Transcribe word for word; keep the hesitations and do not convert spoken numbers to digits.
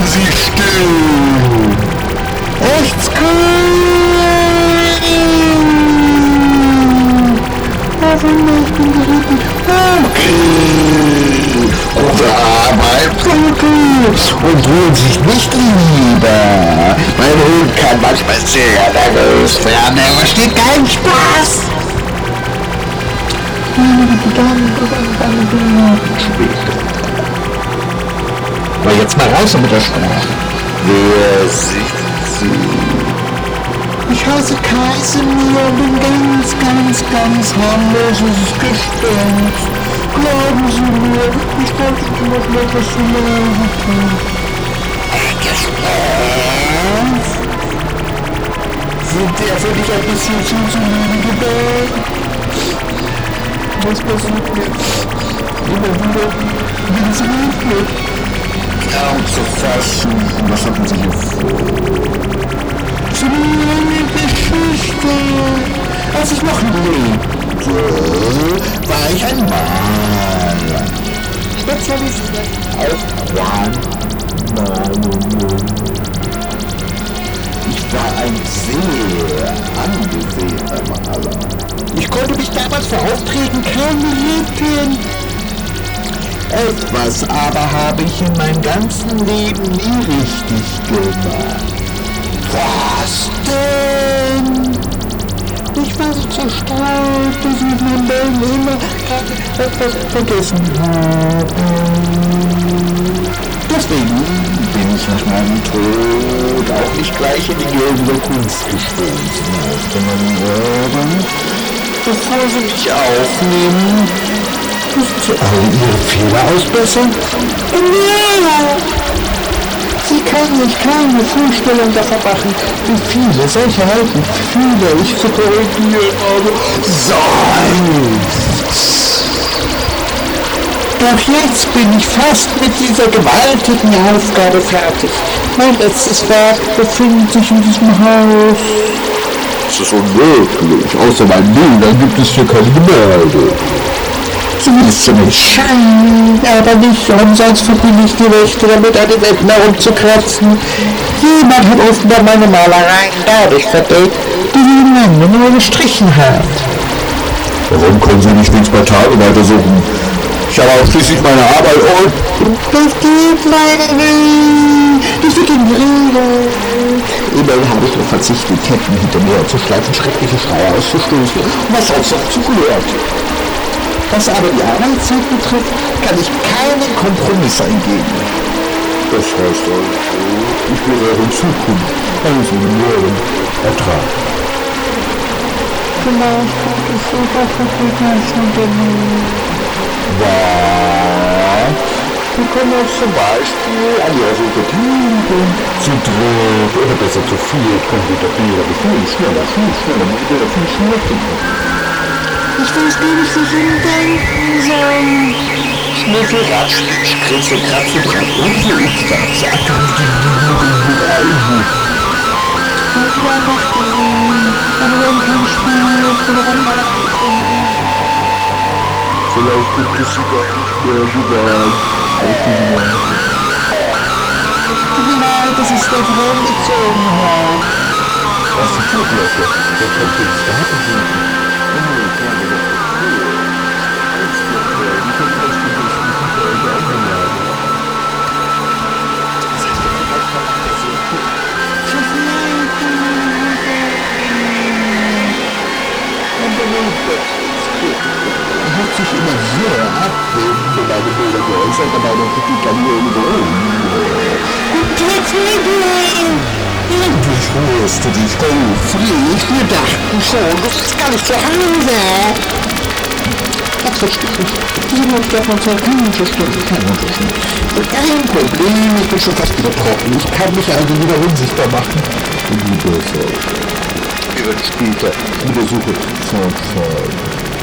Sie still! Rechts grün! Ich bin geritten. Okay! Gute Arbeit, Pluto! Und rühren sich nicht lieber! Mein Hund kann manchmal sehr nervös werden, er versteht keinen Spaß! Aber jetzt mal raus mit der Sprache. Wer sind Sie? Ich heiße Kasimir und bin ganz, ganz, ganz harmloses Gespenst. Glauben Sie mir, ich wollte Ihnen noch mal etwas zu lernen tun. Ein Gespenst? Sind der für dich ein bisschen zu solide gebaut? Was passiert mir? Immer wieder, wenn es regnet. Kaum zu fassen. Was hatten Sie hier vor? So eine Geschichte. Als ich noch lebte, War ich ein Maler. spezialisiert auf Wandmalungen. Ich war ein sehr angesehener Maler. Ich konnte mich damals für Aufträgen kaum retten. Etwas aber habe ich in meinem ganzen Leben nie richtig gemacht. Was denn? Ich war so zerstreut, dass ich mit meinem Leben immer etwas vergessen habe. Deswegen bin ich nach meinem Tod auch nicht gleich in die Gilde der Kunstgespensten aufgenommen worden. Bevor sie mich aufnehmen, müssen sie alle ihre Fehler ausbessern. Sie kann sich keine Vorstellung davon machen, wie viele solche alten Fehler ich zu korrigieren habe. Seufz! Doch jetzt bin ich fast mit dieser gewaltigen Aufgabe fertig. Mein letztes Werk befindet sich in diesem Haus. Das ist unmöglich. Außer meinen Bildern gibt es hier keine Gemälde. Zumindest zum Schein, aber nicht umsonst verdiene ich die Rechte damit, an den Wänden herumzukratzen. Jemand hat offenbar meine Malereien dadurch verdeckt, die sie in Wände nur gestrichen hat. Warum können Sie nicht nichts bei Tage weitersuchen? Ich habe auch schließlich meine Arbeit und... Das geht leider nicht. Das wird in Regeln. Immerhin habe ich nur verzichtet, Ketten hinter mir zu schleifen, schreckliche Schreie auszustoßen, was sonst noch zugehört. Was aber die Arbeitszeit betrifft, kann ich keinen Kompromiss eingehen. Das heißt also, ich will in Zukunft alles in Morgen ertragen. Vielleicht könnte ich sogar Publikation unternehmen. Was? Wir können uns zum Beispiel an die Ersuche trinken, zu dritt oder besser zu viert, Computerbilder, viel schneller, viel schneller, Bilder viel schneller finden. Ich weiß gar nicht, wie ich Ihnen denken soll. Schnüffel, Ratsch, Kritzel, Kratze, Brand und so ist das. Ich war einfach gesehen, aber wir haben kein Spiel oder Wandmaler gefunden. Vielleicht gibt es sie gar nicht mehr gesagt. Tut mir leid, das ist der Traum gezogen hat. Was ist das, Leute? Der kommt ins Garten suchen. Er hat sich immer sehr abwesend über meine Bilder geäußert, aber meine Kritik an mir Endlich holst du dich Fried, wir dachten schon, du bist gar nicht zu Hause. Das verstehe ich. Diese Leute darf man zwar keine Stunden, kein Unterschied. Kein Problem, ich bin schon fast wieder trocken. Ich kann mich also wieder unsichtbar machen. Wie besser. Wir werden später mit der Suche fortfahren.